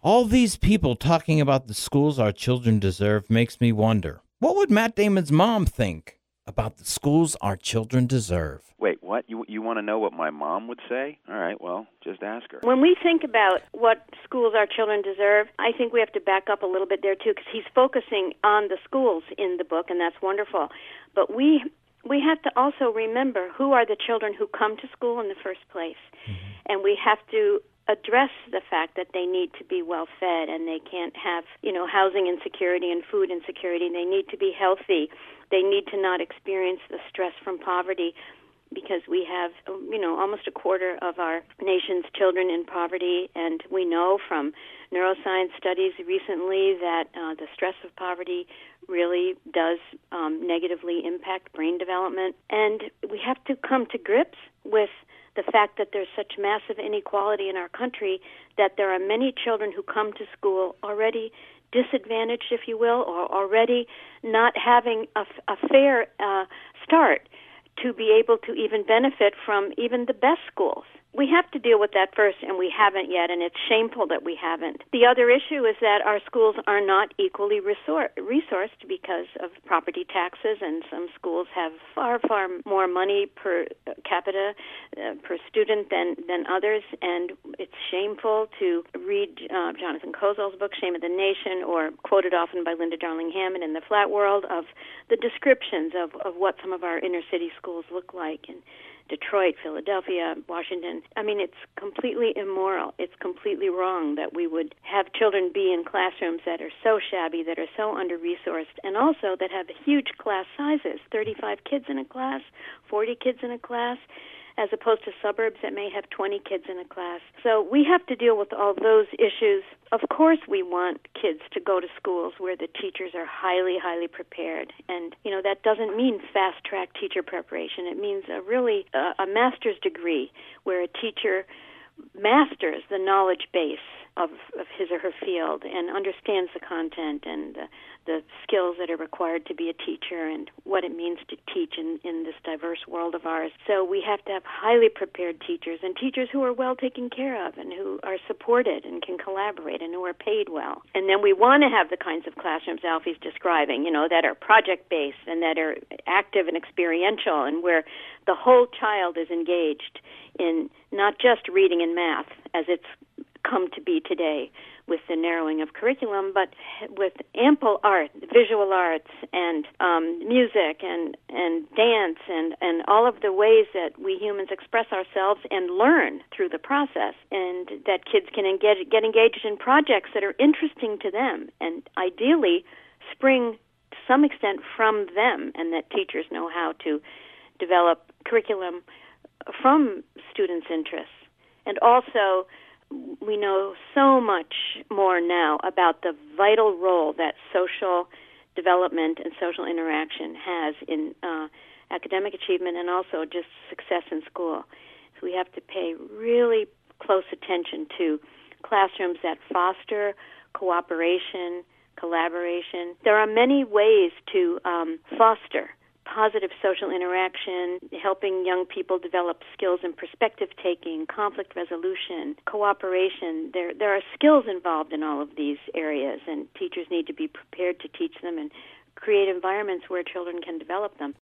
All these people talking about the schools our children deserve makes me wonder, what would Matt Damon's mom think about the schools our children deserve? Wait, what? You want to know what my mom would say? All right, well, just ask her. When we think about what schools our children deserve, I think we have to back up a little bit there, too, because he's focusing on the schools in the book, and that's wonderful. But we have to also remember who are the children who come to school in the first place. Mm-hmm. And we have to address the fact that they need to be well fed and they can't have, housing insecurity and food insecurity. They need to be healthy. They need to not experience the stress from poverty, because we have, almost a quarter of our nation's children in poverty, and we know from neuroscience studies recently that the stress of poverty really does negatively impact brain development. And we have to come to grips with the fact that there's such massive inequality in our country that there are many children who come to school already disadvantaged, if you will, or already not having a fair start to be able to even benefit from even the best schools. We have to deal with that first, and we haven't yet, and it's shameful that we haven't. The other issue is that our schools are not equally resourced because of property taxes, and some schools have far, far more money per capita, per student than others, and it's shameful to read Jonathan Kozol's book, Shame of the Nation, or quoted often by Linda Darling-Hammond in The Flat World, of the descriptions of what some of our inner-city schools look like, and Detroit, Philadelphia, Washington. I mean, it's completely immoral. It's completely wrong that we would have children be in classrooms that are so shabby, that are so under-resourced, and also that have huge class sizes, 35 kids in a class, 40 kids in a class, as opposed to suburbs that may have 20 kids in a class. So we have to deal with all those issues. Of course we want kids to go to schools where the teachers are highly, highly prepared. And, that doesn't mean fast-track teacher preparation. It means a master's degree where a teacher masters the knowledge base of his or her field and understands the content and the skills that are required to be a teacher and what it means to teach in this diverse world of ours. So we have to have highly prepared teachers, and teachers who are well taken care of and who are supported and can collaborate and who are paid well. And then we want to have the kinds of classrooms Alfie's describing, that are project-based and that are active and experiential, and where the whole child is engaged in not just reading and math as it's come to be today with the narrowing of curriculum, but with ample art, visual arts, and music, and dance, and all of the ways that we humans express ourselves and learn through the process, and that kids can get engaged in projects that are interesting to them, and ideally spring to some extent from them, and that teachers know how to develop curriculum from students' interests. And also, we know so much more now about the vital role that social development and social interaction has in academic achievement and also just success in school. So we have to pay really close attention to classrooms that foster cooperation, collaboration. There are many ways to foster positive social interaction, helping young people develop skills in perspective-taking, conflict resolution, cooperation. There are skills involved in all of these areas, and teachers need to be prepared to teach them and create environments where children can develop them.